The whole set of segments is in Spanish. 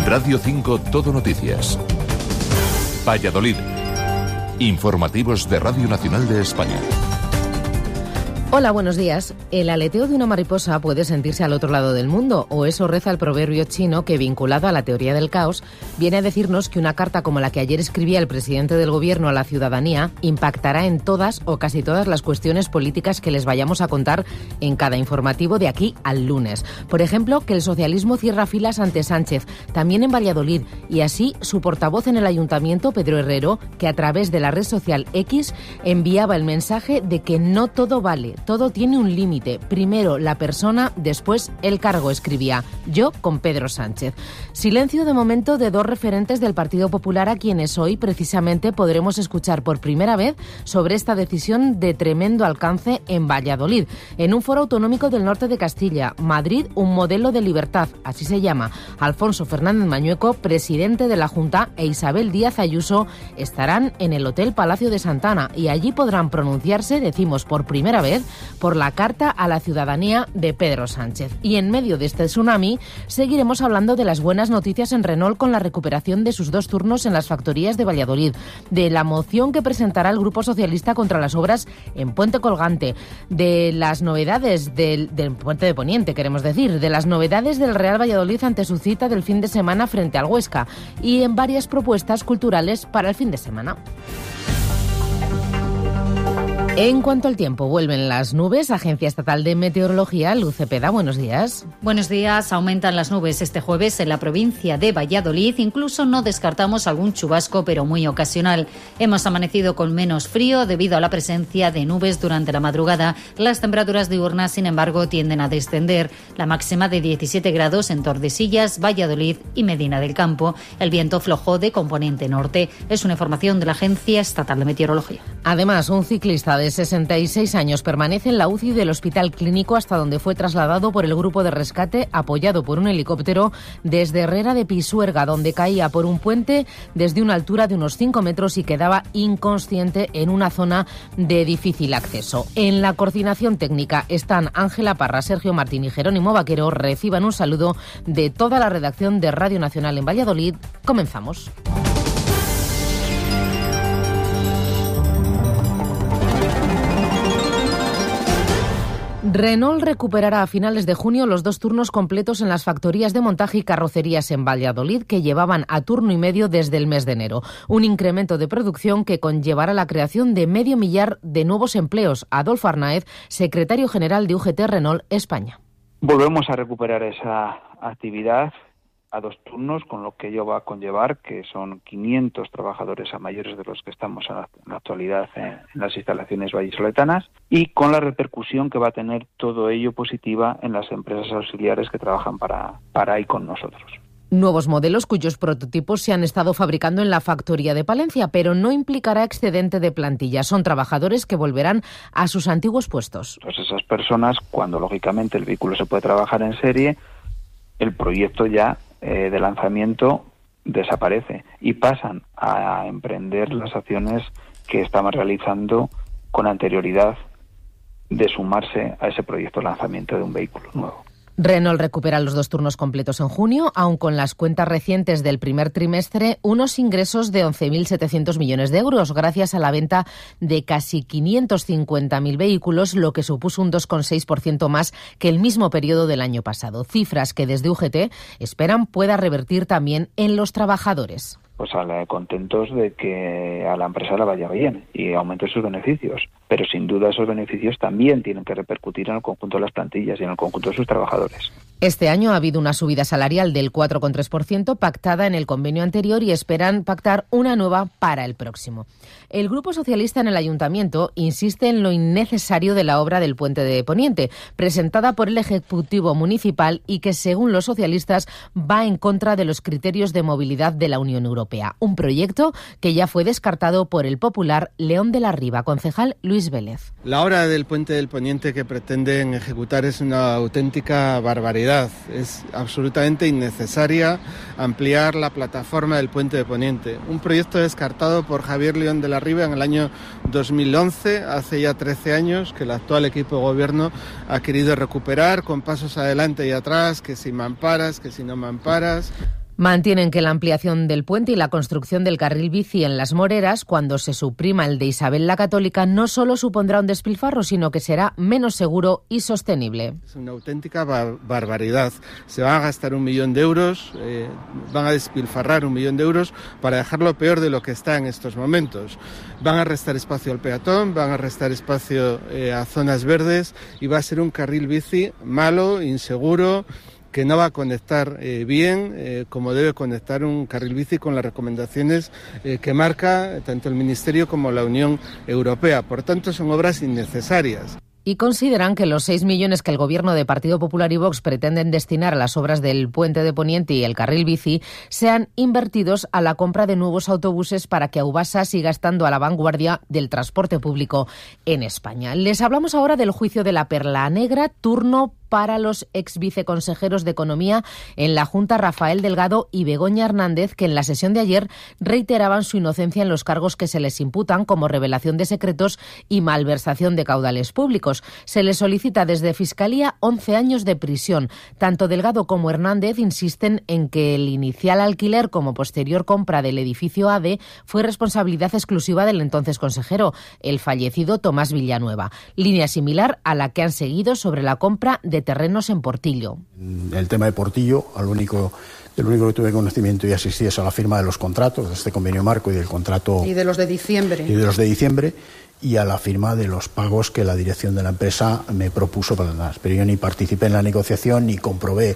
Radio 5 Todo Noticias. Valladolid. Informativos de Radio Nacional de España. Hola, buenos días. El aleteo de una mariposa puede sentirse al otro lado del mundo, o eso reza el proverbio chino que, vinculado a la teoría del caos, viene a decirnos que una carta como la que ayer escribía el presidente del Gobierno a la ciudadanía impactará en todas o casi todas las cuestiones políticas que les vayamos a contar en cada informativo de aquí al lunes. Por ejemplo, que el socialismo cierra filas ante Sánchez, también en Valladolid, y así su portavoz en el ayuntamiento, Pedro Herrero, que a través de la red social X enviaba el mensaje de que no todo vale. Todo tiene un límite. Primero la persona, después el cargo, escribía. Yo con Pedro Sánchez. Silencio de momento de dos referentes del Partido Popular a quienes hoy precisamente podremos escuchar por primera vez sobre esta decisión de tremendo alcance en Valladolid. En un foro autonómico del norte de Castilla, Madrid, un modelo de libertad, así se llama. Alfonso Fernández Mañueco, presidente de la Junta, e Isabel Díaz Ayuso estarán en el Hotel Palacio de Santana y allí podrán pronunciarse, decimos por primera vez, por la carta a la ciudadanía de Pedro Sánchez. Y en medio de este tsunami seguiremos hablando de las buenas noticias en Renault con la recuperación de sus 2 turnos en las factorías de Valladolid, de la moción que presentará el Grupo Socialista contra las obras en Puente Colgante, de las novedades del Puente de Poniente, queremos decir, de las novedades del Real Valladolid ante su cita del fin de semana frente al Huesca y en varias propuestas culturales para el fin de semana. En cuanto al tiempo, vuelven las nubes. Agencia Estatal de Meteorología, Luz Cepeda, buenos días. Buenos días. Aumentan las nubes este jueves en la provincia de Valladolid. Incluso no descartamos algún chubasco, pero muy ocasional. Hemos amanecido con menos frío debido a la presencia de nubes durante la madrugada. Las temperaturas diurnas, sin embargo, tienden a descender. La máxima de 17 grados en Tordesillas, Valladolid y Medina del Campo. El viento flojo de componente norte. Es una información de la Agencia Estatal de Meteorología. Además, un ciclista de 66 años permanece en la UCI del Hospital Clínico hasta donde fue trasladado por el grupo de rescate apoyado por un helicóptero desde Herrera de Pisuerga, donde caía por un puente desde una altura de unos 5 metros y quedaba inconsciente en una zona de difícil acceso. En la coordinación técnica están Ángela Parra, Sergio Martín y Jerónimo Vaquero. Reciban un saludo de toda la redacción de Radio Nacional en Valladolid. Comenzamos. Renault recuperará a finales de junio los 2 turnos completos en las factorías de montaje y carrocerías en Valladolid que llevaban a turno y medio desde el mes de enero. Un incremento de producción que conllevará la creación de 500.000 de nuevos empleos. Adolfo Arnaez, secretario general de UGT Renault España. Volvemos a recuperar esa actividad a 2 turnos, con lo que ello va a conllevar que son 500 trabajadores a mayores de los que estamos en la actualidad en las instalaciones vallisoletanas, y con la repercusión que va a tener todo ello positiva en las empresas auxiliares que trabajan para y con nosotros. Nuevos modelos cuyos prototipos se han estado fabricando en la factoría de Palencia, pero no implicará excedente de plantilla. Son trabajadores que volverán a sus antiguos puestos. Pues esas personas, cuando lógicamente el vehículo se puede trabajar en serie, el proyecto ya de lanzamiento desaparece y pasan a emprender las acciones que estaban realizando con anterioridad de sumarse a ese proyecto de lanzamiento de un vehículo nuevo. Renault recupera los 2 turnos completos en junio, aun con las cuentas recientes del primer trimestre, unos ingresos de 11.700 millones de euros, gracias a la venta de casi 550.000 vehículos, lo que supuso un 2,6% más que el mismo periodo del año pasado. Cifras que desde UGT esperan pueda revertir también en los trabajadores. Pues contentos de que a la empresa la vaya bien y aumente sus beneficios. Pero sin duda esos beneficios también tienen que repercutir en el conjunto de las plantillas y en el conjunto de sus trabajadores. Este año ha habido una subida salarial del 4,3% pactada en el convenio anterior y esperan pactar una nueva para el próximo. El Grupo Socialista en el Ayuntamiento insiste en lo innecesario de la obra del Puente de Poniente, presentada por el Ejecutivo Municipal y que, según los socialistas, va en contra de los criterios de movilidad de la Unión Europea. Un proyecto que ya fue descartado por el popular León de la Riva. Concejal Luis Vélez. La obra del Puente del Poniente que pretenden ejecutar es una auténtica barbaridad. Es absolutamente innecesaria ampliar la plataforma del Puente de Poniente. Un proyecto descartado por Javier León de la Riva en el año 2011, hace ya 13 años, que el actual equipo de gobierno ha querido recuperar con pasos adelante y atrás, que si mamparas, que si no mamparas. Mantienen que la ampliación del puente y la construcción del carril bici en Las Moreras, cuando se suprima el de Isabel la Católica, no solo supondrá un despilfarro, sino que será menos seguro y sostenible. Es una auténtica barbaridad. Se van a gastar 1 millón de euros, van a despilfarrar 1 millón de euros para dejarlo peor de lo que está en estos momentos. Van a restar espacio al peatón, van a restar espacio a zonas verdes y va a ser un carril bici malo, inseguro, que no va a conectar bien como debe conectar un carril bici con las recomendaciones que marca tanto el Ministerio como la Unión Europea. Por tanto, son obras innecesarias. Y consideran que los 6 millones que el Gobierno de Partido Popular y Vox pretenden destinar a las obras del Puente de Poniente y el carril bici sean invertidos a la compra de nuevos autobuses para que Aubasa siga estando a la vanguardia del transporte público en España. Les hablamos ahora del juicio de la Perla Negra, turno para los ex viceconsejeros de Economía en la Junta, Rafael Delgado y Begoña Hernández, que en la sesión de ayer reiteraban su inocencia en los cargos que se les imputan, como revelación de secretos y malversación de caudales públicos. Se les solicita desde Fiscalía 11 años de prisión. Tanto Delgado como Hernández insisten en que el inicial alquiler como posterior compra del edificio ADE fue responsabilidad exclusiva del entonces consejero, el fallecido Tomás Villanueva. Línea similar a la que han seguido sobre la compra de terrenos en Portillo. El tema de Portillo, lo único que tuve conocimiento y asistí es a la firma de los contratos, de este convenio marco y del contrato... Y de los de diciembre. Y a la firma de los pagos que la dirección de la empresa me propuso para las. Pero yo ni participé en la negociación, ni comprobé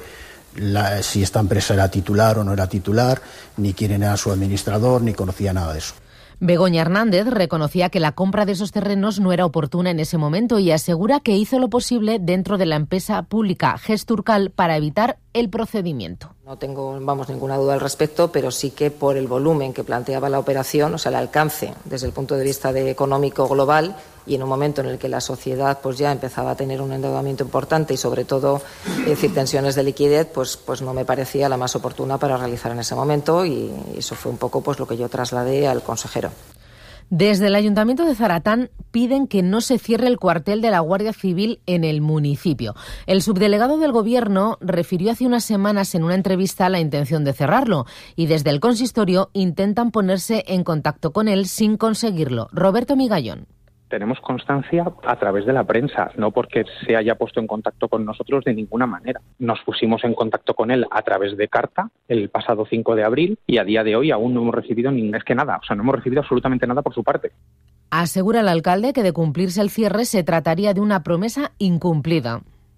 si esta empresa era titular o no era titular, ni quién era su administrador, ni conocía nada de eso. Begoña Hernández reconocía que la compra de esos terrenos no era oportuna en ese momento y asegura que hizo lo posible dentro de la empresa pública Gesturcal para evitar el procedimiento. No tengo, ninguna duda al respecto, pero sí que por el volumen que planteaba la operación, o sea, el alcance desde el punto de vista económico global, y en un momento en el que la sociedad pues ya empezaba a tener un endeudamiento importante y sobre todo tensiones de liquidez, pues no me parecía la más oportuna para realizar en ese momento, y eso fue un poco pues lo que yo trasladé al consejero. Desde el Ayuntamiento de Zaratán piden que no se cierre el cuartel de la Guardia Civil en el municipio. El subdelegado del Gobierno refirió hace unas semanas en una entrevista la intención de cerrarlo y desde el consistorio intentan ponerse en contacto con él sin conseguirlo. Roberto Migallón. Tenemos constancia a través de la prensa, no porque se haya puesto en contacto con nosotros de ninguna manera. Nos pusimos en contacto con él a través de carta el pasado 5 de abril y a día de hoy aún no hemos recibido no hemos recibido absolutamente nada por su parte. Asegura el alcalde que de cumplirse el cierre se trataría de una promesa incumplida.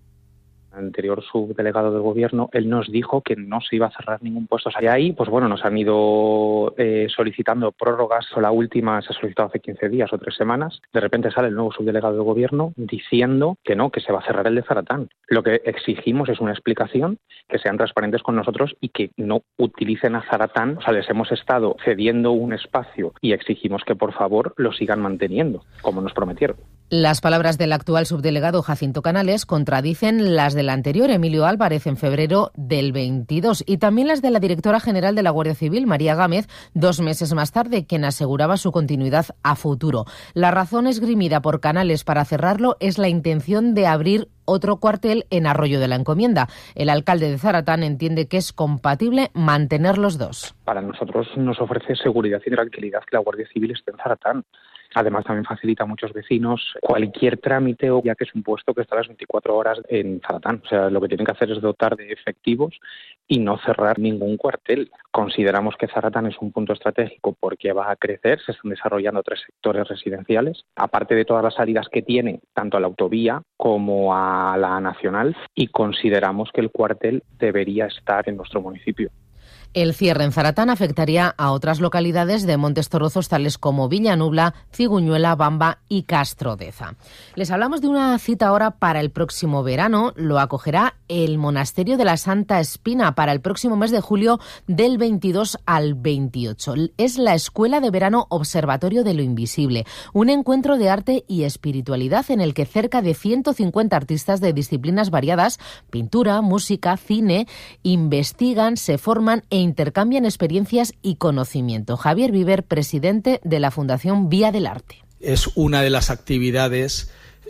Anterior subdelegado del Gobierno, él nos dijo que no se iba a cerrar ningún puesto. Y ahí, nos han ido solicitando prórrogas. La última se ha solicitado hace 15 días o 3 semanas. De repente sale el nuevo subdelegado del Gobierno diciendo que no, que se va a cerrar el de Zaratán. Lo que exigimos es una explicación, que sean transparentes con nosotros y que no utilicen a Zaratán. Les hemos estado cediendo un espacio y exigimos que por favor lo sigan manteniendo, como nos prometieron. Las palabras del actual subdelegado Jacinto Canales contradicen las del anterior Emilio Álvarez en febrero del 22 y también las de la directora general de la Guardia Civil, María Gámez, 2 meses más tarde, quien aseguraba su continuidad a futuro. La razón esgrimida por Canales para cerrarlo es la intención de abrir otro cuartel en Arroyo de la Encomienda. El alcalde de Zaratán entiende que es compatible mantener los dos. Para nosotros nos ofrece seguridad y tranquilidad que la Guardia Civil esté en Zaratán. Además, también facilita a muchos vecinos cualquier trámite, ya que es un puesto que está las 24 horas en Zaratán. O sea, lo que tienen que hacer es dotar de efectivos y no cerrar ningún cuartel. Consideramos que Zaratán es un punto estratégico porque va a crecer, se están desarrollando 3 sectores residenciales, aparte de todas las salidas que tiene, tanto a la autovía como a la nacional, y consideramos que el cuartel debería estar en nuestro municipio. El cierre en Zaratán afectaría a otras localidades de Montes Torozos, tales como Villanubla, Ciguñuela, Bamba y Castrodeza. Les hablamos de una cita ahora para el próximo verano. Lo acogerá el Monasterio de la Santa Espina para el próximo mes de julio del 22 al 28. Es la Escuela de Verano Observatorio de lo Invisible, un encuentro de arte y espiritualidad en el que cerca de 150 artistas de disciplinas variadas, pintura, música, cine, investigan, se forman e intercambian experiencias y conocimiento. Javier Viver, presidente de la Fundación Vía del Arte. Es una de las actividades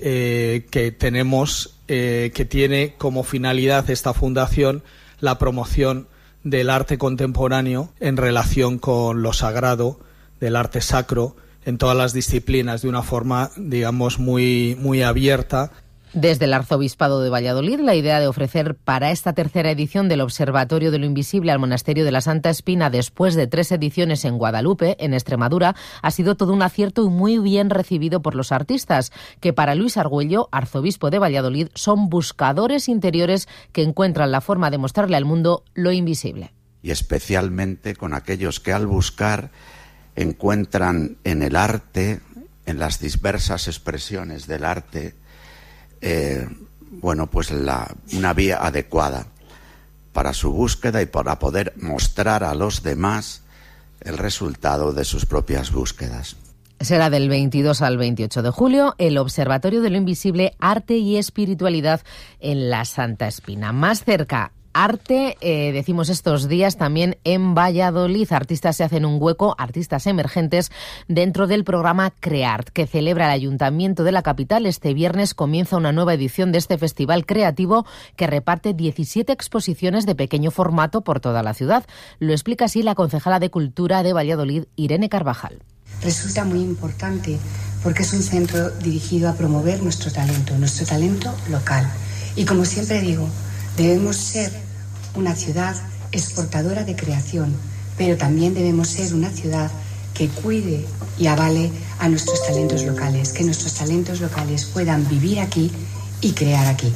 que tenemos, que tiene como finalidad esta fundación la promoción del arte contemporáneo en relación con lo sagrado, del arte sacro, en todas las disciplinas, de una forma, digamos, muy abierta. Desde el Arzobispado de Valladolid, la idea de ofrecer para esta tercera edición del Observatorio de lo Invisible al Monasterio de la Santa Espina, después de 3 ediciones en Guadalupe, en Extremadura, ha sido todo un acierto y muy bien recibido por los artistas, que para Luis Argüello, arzobispo de Valladolid, son buscadores interiores que encuentran la forma de mostrarle al mundo lo invisible. Y especialmente con aquellos que al buscar encuentran en el arte, en las diversas expresiones del arte, una vía adecuada para su búsqueda y para poder mostrar a los demás el resultado de sus propias búsquedas. Será del 22 al 28 de julio el Observatorio de lo Invisible, Arte y Espiritualidad en la Santa Espina. Más cerca, arte, decimos estos días también en Valladolid. Artistas se hacen un hueco, artistas emergentes, dentro del programa CREART, que celebra el Ayuntamiento de la capital. Este viernes comienza una nueva edición de este festival creativo que reparte 17 exposiciones de pequeño formato por toda la ciudad. Lo explica así la concejala de Cultura de Valladolid, Irene Carvajal. Resulta muy importante porque es un centro dirigido a promover nuestro talento local. Y como siempre digo, debemos ser una ciudad exportadora de creación, pero también debemos ser una ciudad que cuide y avale a nuestros talentos locales, que nuestros talentos locales puedan vivir aquí y crear aquí.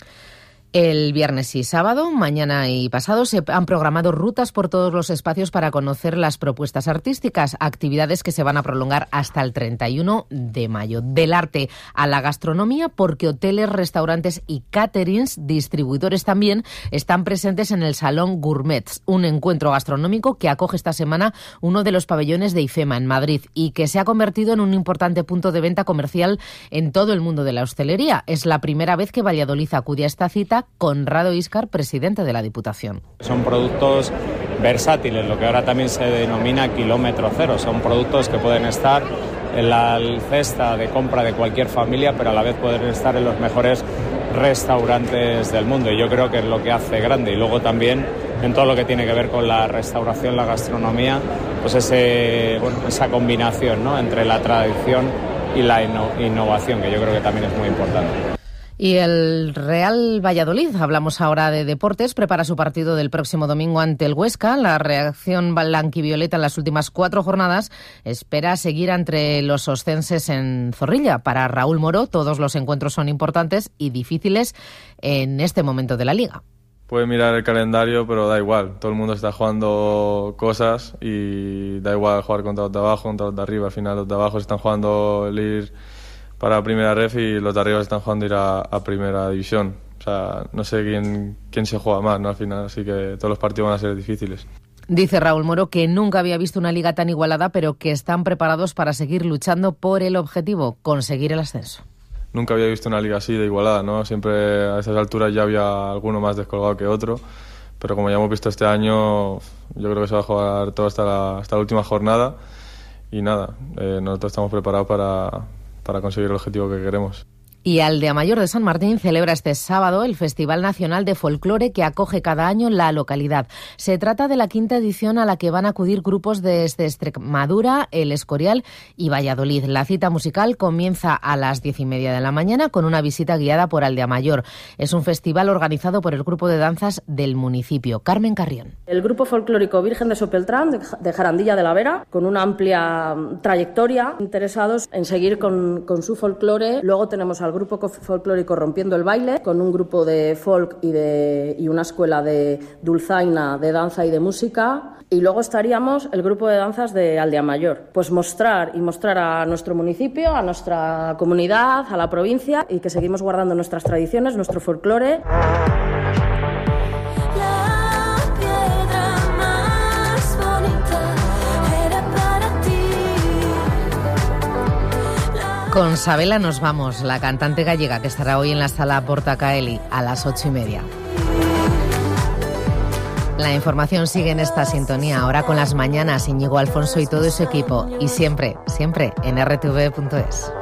El viernes y sábado, mañana y pasado, se han programado rutas por todos los espacios para conocer las propuestas artísticas, actividades que se van a prolongar hasta el 31 de mayo. Del arte a la gastronomía, porque hoteles, restaurantes y caterings, distribuidores también, están presentes en el Salón Gourmets, un encuentro gastronómico que acoge esta semana uno de los pabellones de IFEMA en Madrid y que se ha convertido en un importante punto de venta comercial en todo el mundo de la hostelería. Es la primera vez que Valladolid acude a esta cita. Conrado Íscar, presidente de la Diputación. Son productos versátiles, lo que ahora también se denomina kilómetro cero. Son productos que pueden estar en la cesta de compra de cualquier familia, pero a la vez pueden estar en los mejores restaurantes del mundo. Y yo creo que es lo que hace grande. Y luego también en todo lo que tiene que ver con la restauración, la gastronomía, pues esa combinación, ¿no?, entre la tradición y la innovación, que yo creo que también es muy importante. Y el Real Valladolid, hablamos ahora de deportes, prepara su partido del próximo domingo ante el Huesca. La reacción blanquivioleta en las últimas 4 jornadas espera seguir entre los oscenses en Zorrilla. Para Raúl Moro, todos los encuentros son importantes y difíciles en este momento de la Liga. Puede mirar el calendario, pero da igual. Todo el mundo está jugando cosas y da igual jugar contra los de abajo, contra los de arriba. Al final los de abajo están jugando el ir para Primera Ref y los de arriba están jugando ir a Primera División. O sea, no sé quién se juega más, ¿no?, al final, así que todos los partidos van a ser difíciles. Dice Raúl Moro que nunca había visto una liga tan igualada, pero que están preparados para seguir luchando por el objetivo, conseguir el ascenso. Nunca había visto una liga así de igualada, ¿no? Siempre a esas alturas ya había alguno más descolgado que otro, pero como ya hemos visto este año, yo creo que se va a jugar todo hasta la última jornada y nada, nosotros estamos preparados para conseguir el objetivo que queremos. Y Aldea-Mayor de San Martín celebra este sábado el Festival Nacional de Folclore que acoge cada año la localidad. Se trata de la 5ª edición a la que van a acudir grupos desde Extremadura, El Escorial y Valladolid. La cita musical comienza a las 10:30 de la mañana con una visita guiada por Aldea-Mayor. Es un festival organizado por el grupo de danzas del municipio. Carmen Carrión. El grupo folclórico Virgen de Sopeltrán, de Jarandilla de la Vera, con una amplia trayectoria, interesados en seguir con su folclore. Luego tenemos al grupo folclórico Rompiendo el Baile, con un grupo de folk y una escuela de dulzaina, de danza y de música. Y luego estaríamos el grupo de danzas de Aldea-Mayor. Pues mostrar a nuestro municipio, a nuestra comunidad, a la provincia, y que seguimos guardando nuestras tradiciones, nuestro folclore. Con Sabela nos vamos, la cantante gallega que estará hoy en la sala Portacaeli a las 8:30. La información sigue en esta sintonía, ahora con Las Mañanas, Íñigo Alfonso y todo su equipo, y siempre en rtv.es.